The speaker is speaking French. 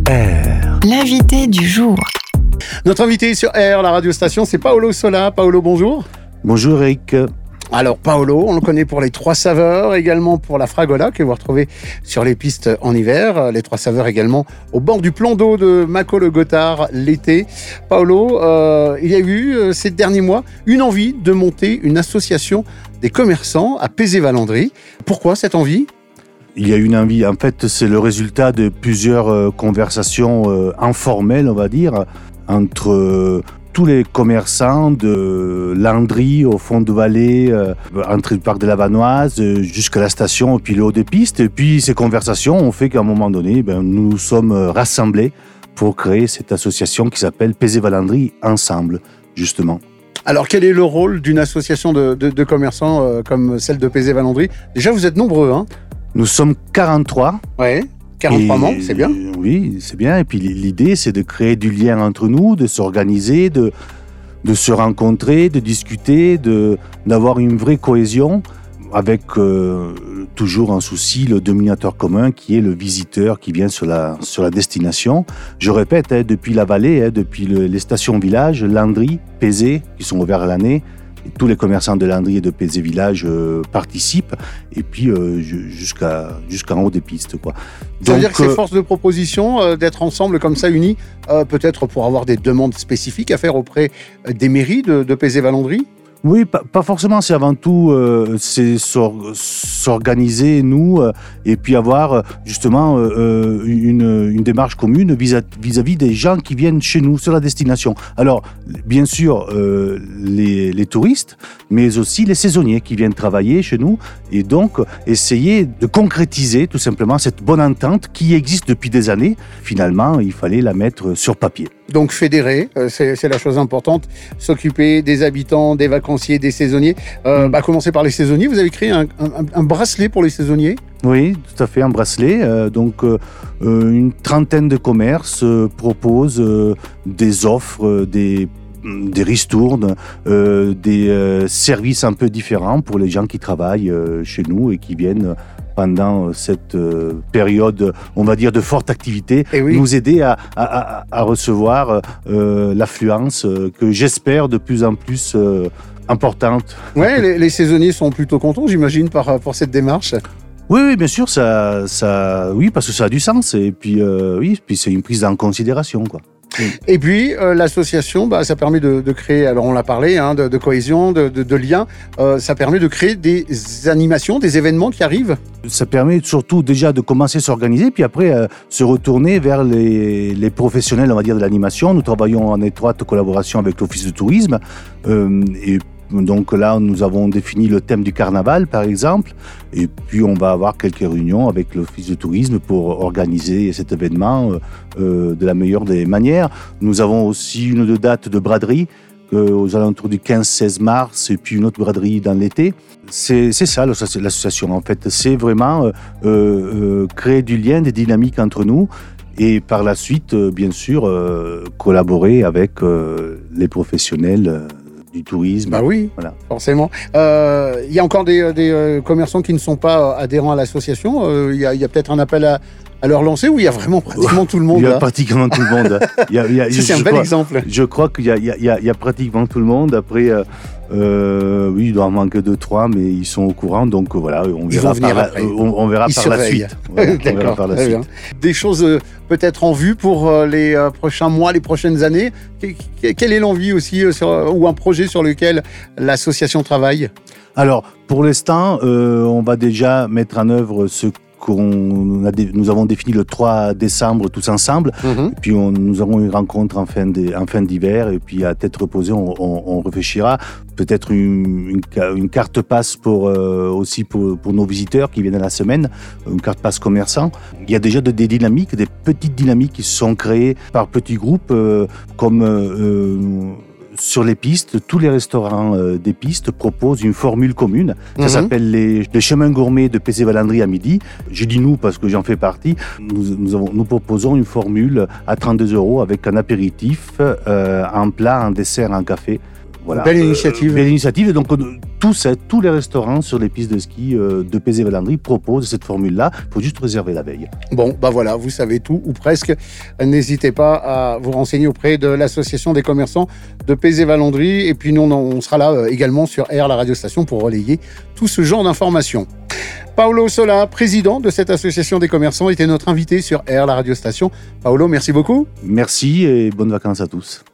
R. L'invité du jour. Notre invité sur R, la radio station, c'est Paolo Sola. Paolo, bonjour. Bonjour Eric. Alors Paolo, on le connaît pour les 3 saveurs, également pour la fragola que vous retrouvez sur les pistes en hiver. Les 3 saveurs également au bord du plan d'eau de Mâcon-le-Gothard l'été. Paolo, il y a eu ces derniers mois une envie de monter une association des commerçants à Pézé-Valandry. Pourquoi cette envie ? Il y a une envie, en fait, c'est le résultat de plusieurs conversations informelles, on va dire, entre tous les commerçants de Landry au fond de vallée, entre le parc de la Vanoise jusqu'à la station et puis le haut de piste. Et puis ces conversations ont fait qu'à un moment donné, nous nous sommes rassemblés pour créer cette association qui s'appelle Pézé-Valandry Ensemble, justement. Alors quel est le rôle d'une association de commerçants comme celle de Pézé-Valandry ? Déjà, vous êtes nombreux, hein ? Nous sommes 43. Ouais. 43 membres, c'est bien. Oui, c'est bien. Et puis l'idée, c'est de créer du lien entre nous, de s'organiser, de se rencontrer, de discuter, d'avoir une vraie cohésion avec toujours un souci, le dominateur commun qui est le visiteur qui vient sur la destination. Je répète, depuis la vallée, depuis les stations-villages, Landry, Pézé, qui sont ouverts à l'année, et tous les commerçants de Landry et de Pézé Village participent, et puis jusqu'en haut des pistes, quoi. Ça veut dire que c'est force de proposition d'être ensemble comme ça, unis, peut-être pour avoir des demandes spécifiques à faire auprès des mairies de Pézé-Valandry ? Oui, pas forcément. C'est avant tout c'est s'organiser, nous, et puis avoir justement une démarche commune vis-à-vis des gens qui viennent chez nous sur la destination. Alors, bien sûr, les touristes, mais aussi les saisonniers qui viennent travailler chez nous, et donc essayer de concrétiser tout simplement cette bonne entente qui existe depuis des années. Finalement, il fallait la mettre sur papier. Donc fédérer, c'est la chose importante, s'occuper des habitants, des vacanciers, des saisonniers. Commencer par les saisonniers, vous avez créé un bracelet pour les saisonniers ? Oui, tout à fait, un bracelet. Une trentaine de commerces proposent des offres, des ristournes, des services un peu différents pour les gens qui travaillent chez nous et qui viennent pendant cette période, on va dire, de forte activité, nous aider à recevoir l'affluence que j'espère de plus en plus importante. Oui, les saisonniers sont plutôt contents, j'imagine, pour cette démarche. Oui, bien sûr, oui, parce que ça a du sens, et puis, puis c'est une prise en considération, quoi. Et puis l'association, ça permet de créer, alors on l'a parlé, de cohésion, de liens, ça permet de créer des animations, des événements qui arrivent. Ça permet surtout déjà de commencer à s'organiser, puis après se retourner vers les professionnels, on va dire, de l'animation. Nous travaillons en étroite collaboration avec l'Office de tourisme, et donc là, nous avons défini le thème du carnaval, par exemple, et puis on va avoir quelques réunions avec l'Office de tourisme pour organiser cet événement de la meilleure des manières. Nous avons aussi une date de braderie aux alentours du 15-16 mars, et puis une autre braderie dans l'été. C'est ça l'association, en fait. C'est vraiment créer du lien, des dynamiques entre nous, et par la suite, bien sûr, collaborer avec les professionnels du tourisme. Oui, voilà. Forcément. Il y a encore des commerçants qui ne sont pas adhérents à l'association. Il y a peut-être un appel à leur lancer, ou il y a vraiment pratiquement tout le monde. Il y a pratiquement tout le monde. C'est un bel exemple. Je crois qu'il y a pratiquement tout le monde. Après, il doit en manquer 2-3, mais ils sont au courant. Donc voilà, on verra par la suite. D'accord, très bien. Des choses peut-être en vue pour les prochains mois, les prochaines années. Quelle est l'envie aussi, ou un projet sur lequel l'association travaille ? Alors, pour l'instant, on va déjà mettre en œuvre ce nous avons défini le 3 décembre tous ensemble. Et puis nous aurons une rencontre en fin d'hiver, et puis à tête reposée, on réfléchira. Peut-être une carte passe aussi pour nos visiteurs qui viennent à la semaine, une carte passe commerçant. Il y a déjà des dynamiques, des petites dynamiques qui se sont créées par petits groupes, comme sur les pistes, tous les restaurants des pistes proposent une formule commune. Ça s'appelle les chemins gourmets de Pézé-Valandry à midi. Je dis nous parce que j'en fais partie. Nous proposons une formule à 32 € avec un apéritif, un plat, un dessert, un café. Voilà. Belle initiative. Belle initiative. Donc tous les restaurants sur les pistes de ski de Pézé-Valandry proposent cette formule-là. Il faut juste réserver la veille. Bon, voilà, vous savez tout, ou presque. N'hésitez pas à vous renseigner auprès de l'association des commerçants de Pézé-Valandry. Et puis nous, on sera là également sur R, la radiostation, pour relayer tout ce genre d'informations. Paolo Sola, président de cette association des commerçants, était notre invité sur R, la radiostation. Paolo, merci beaucoup. Merci et bonnes vacances à tous.